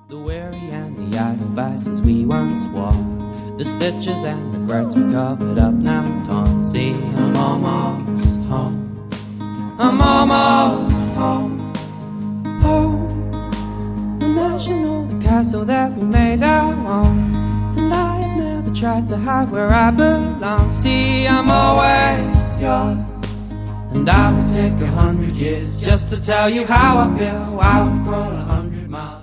The weary and the idle vices we once wore, the stitches and the grits we covered up now torn. See, I'm almost home, I'm almost home, home. And as you know, the castle that we made our own, and I have never tried to hide where I belong. See, I'm always yours, and I would take 100 years just to tell you how I feel. I would crawl 100 miles